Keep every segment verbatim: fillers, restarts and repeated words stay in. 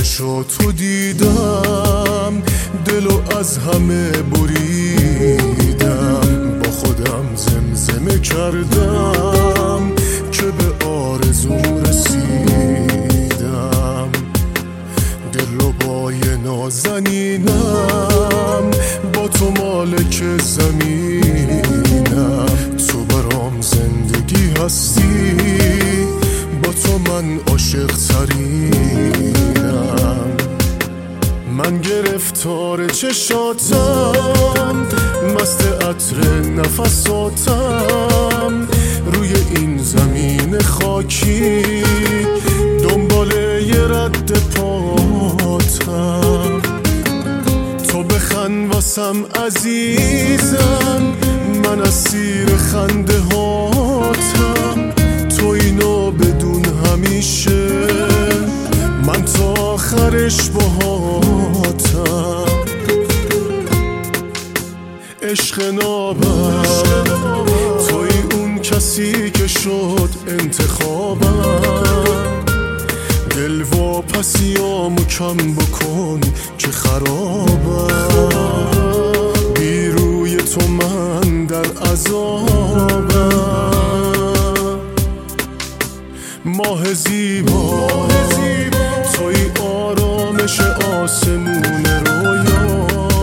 چشاتو دیدم، دلو از همه بریدم، با خودم زمزمه کردم که به آرزوم رسیدم. دلربای نازنینم، با تو مالک زمینم، تو برام زندگی هستی، با تو من عاشق ترینم. من گرفتار چشاتم، مست عطر نفساتم، روی این زمین خاکی دنبال یه رد پاتم. تو بخند واسم عزیزم، من اسیر خنده هاتم، تو اینو بدون همیشه من تا آخرش باهاتم. عشق نابم توی اون کسی که شد انتخابم، دل و پسیامو کم بکن که خرابم، بی روی تو من در عذابم. ماه زیبا توی آرامش آسمون رویا،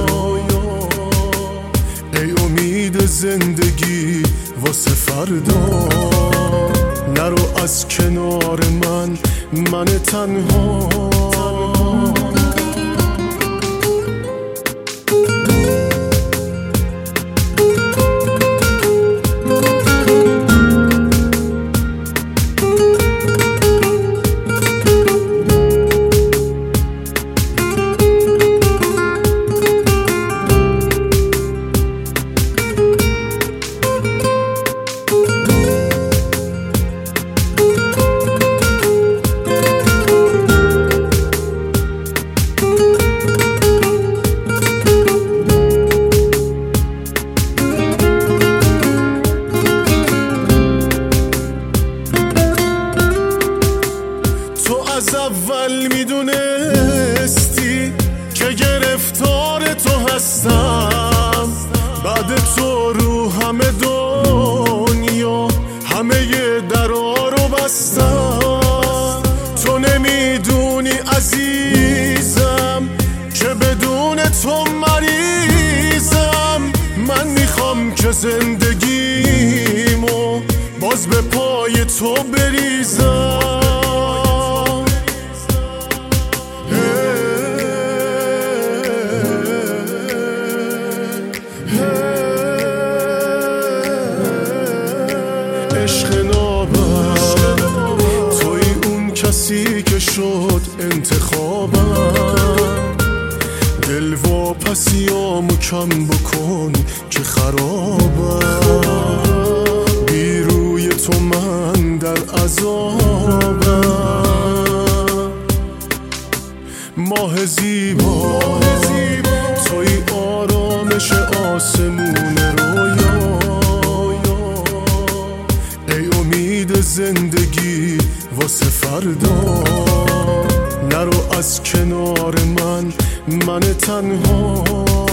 ای امید زندگی واسه فردا، نرو از کنار من من تنها. از اول میدونستی که گرفتار تو هستم، بعد تو رو همه دنیا همه درا رو بستم. تو نمیدونی عزیزم که بدون تو مریضم، من میخوام که زندگیمو باز به پای تو بریزم. عشق نابم توی اون کسی که شد انتخابم، دل و پسیامو کم بکن که خرابم، بی روی تو من در عذابم. ماه زیبا توی آرامش آسمون رویا، زندگی واسه فردا، نرو از کنار من من تنها.